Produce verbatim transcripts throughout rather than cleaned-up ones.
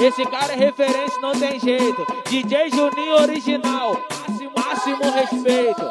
Esse cara é referência, não tem jeito. D J Juninho original, máximo, máximo respeito.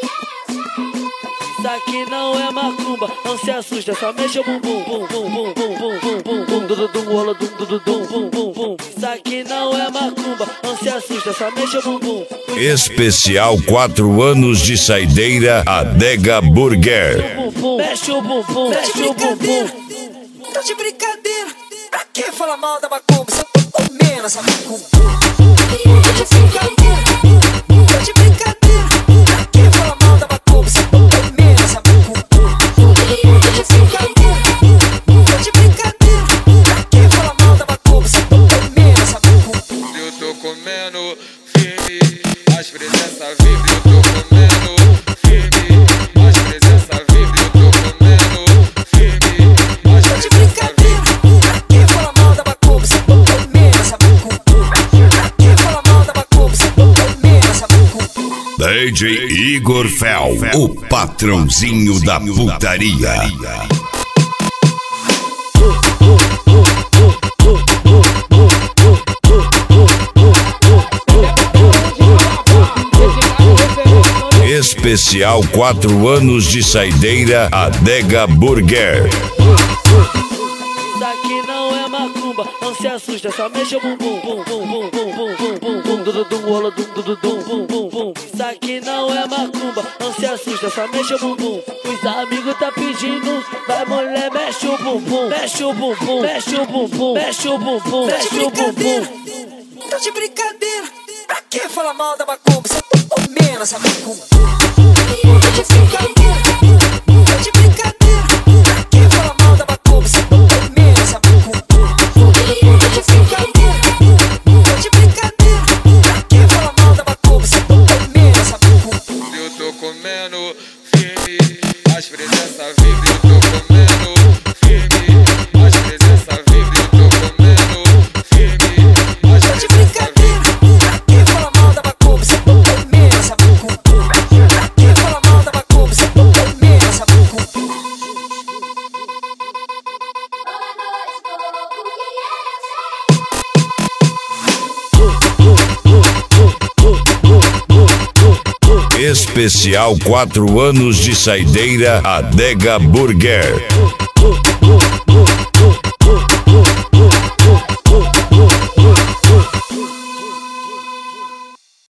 Isso aqui não é macumba, não se assusta, só mexe o bumbum, bum, bum, bum, bum, bum, bum, bum, bum, dum, dum, rola, dum, dum, dum, bum, bum, bum. Isso aqui não é macumba, não se assusta, só mexe o bumbum. Especial quatro anos de saideira Adega Burger. Mexe o bumbum, mexe o bumbum. Tô de brincadeira, pra que falar mal da macumba? Se eu tô comendo essa macumba. Tô de brincadeira, tô de brincadeira, pra que falar mal da macumba? Se eu tô comendo essa macumba. Tô de brincadeira, tô de brincadeira, pra que falar mal da macumba? Se eu tô comendo essa macumba. Eu tô comendo firme, as presenças vibram. Eu tô comendo firme, as presenças vibram. Eu tô comendo firme, as Tô de brincadeira, pra que falar mal da macumba? Se eu tô comendo essa macumba. Pra que falar mal da macumba? Se eu tô comendo essa macumba. D J Igor Fel, o patrãozinho da putaria. Especial quatro anos de saideira Adega Burger. Isso aqui não é macumba, não se assusta, só mexe o bumbum, bum, bum, bum, bum, bum, bum, bum, bum, dum, dum, rola, dum, dum, dum, bum, bum, bum. Isso aqui não é macumba, não se assusta, só mexe o bumbum. Os amigos tá pedindo, vai mulher, mexe o bumbum, mexe o bumbum, mexe o bumbum, mexe o bumbum, mexe o bumbum. Tô de brincadeira, pra que falar mal da macumba? Se eu tô comendo essa macumba. Tô de brincadeira, tô de brincadeira, pra que falar mal da macumba? Se eu tô comendo essa macumba. Tô de brincadeira, tô de brincadeira, pra que falar mal da macumba? Se eu tô comendo essa macumba. Eu tô comendo firme, as presenças vibram. Eu tô comendo firme, as presenças vibram. Eu tô comendo firme, as Tô de presenças brincadeira, pra que falar mal da macumba? Se eu tô comendo essa macumba. Pra que falar mal da macumba? Se eu tô comendo essa macumba. Especial quatro anos de saideira Adega Burger.